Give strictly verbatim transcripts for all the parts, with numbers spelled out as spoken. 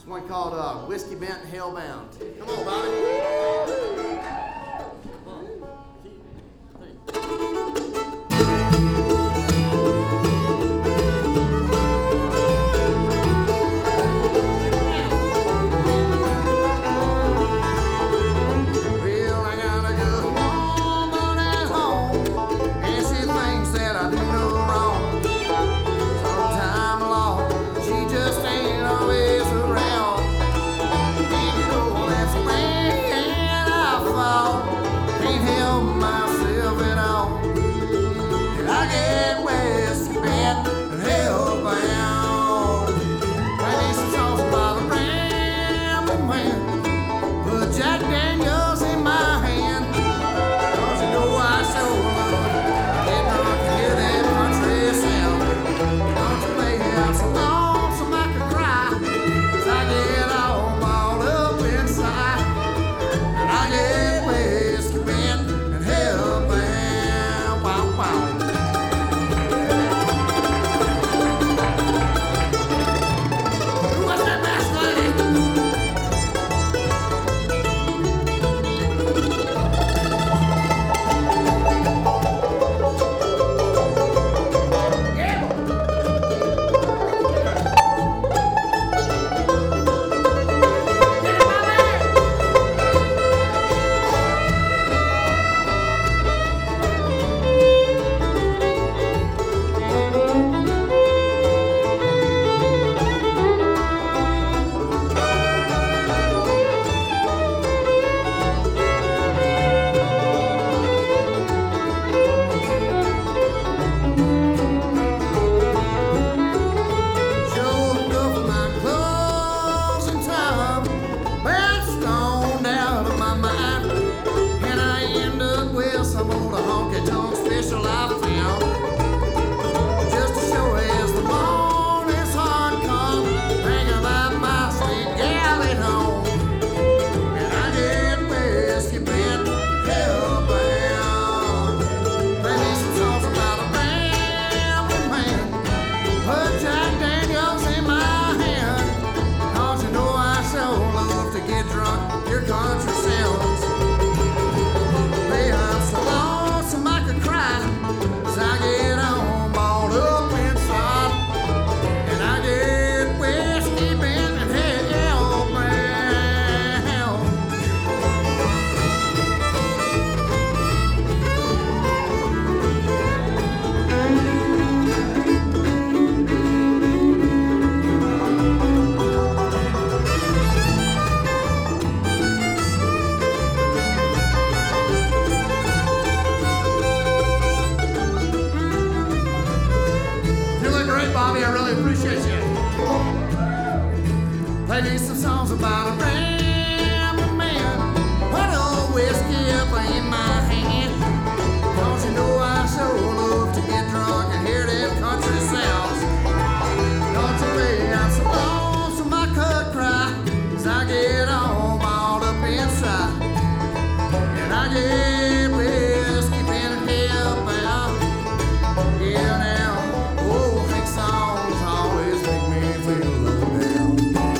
It's one called uh, Whiskey Bent Hellbound. Come on, Bobby. Bobby, I really appreciate you. Play me some songs about a rambling man, put old whiskey up in my hand. Don't you know I so love to get drunk and hear them country sounds. Don't you lay out so lonesome I could cry, 'cause I get home all up inside, and I get whiskey bent hellbound. Yeah, now. Songs always make me feel low down.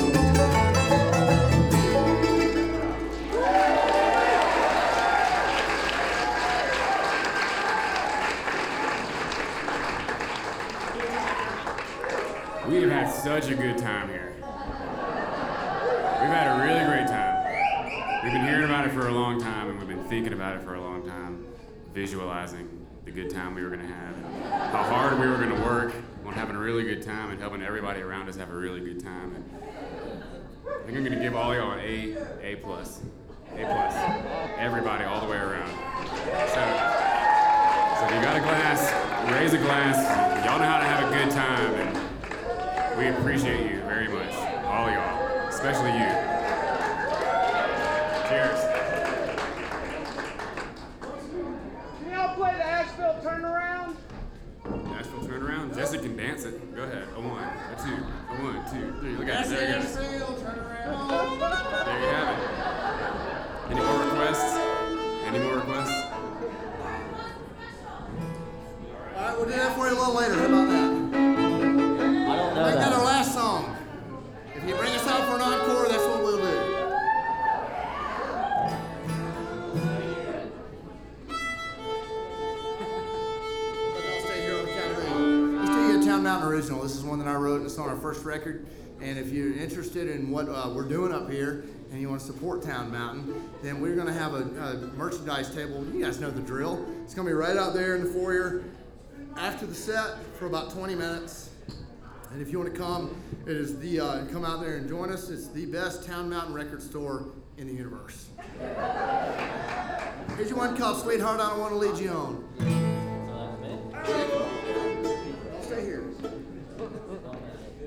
We've had such a good time here. We've had a really great time. We've been hearing about it for a long time, and we've been thinking about it for a long time, visualizing the good time we were going to have, and how hard we were going to work on having a really good time and helping everybody around us have a really good time. And I think I'm going to give all y'all an A, A plus, A plus, everybody all the way around. So, so if you got a glass, raise a glass. Y'all know how to have a good time, and we appreciate you very much, all y'all, especially you. Cheers. Can y'all play the Asheville Turnaround? Nashville Turnaround? Jesse can dance it. Go ahead. A one, a two, a one, two, three. Look at it. There you go. There you have it. Any more requests? Any more requests? All right, we'll do that for you a little later. How about that? I don't know Make that. that our last song. If you bring us out for an encore, Town Mountain original. This is one that I wrote, and it's on our first record. And if you're interested in what uh, we're doing up here and you want to support Town Mountain, then we're going to have a, a merchandise table. You guys know the drill. It's going to be right out there in the foyer after the set for about twenty minutes. And if you want to come, it is the uh, come out there and join us. It's the best Town Mountain record store in the universe. Here's your one called Sweetheart, I Don't Want to Lead You On.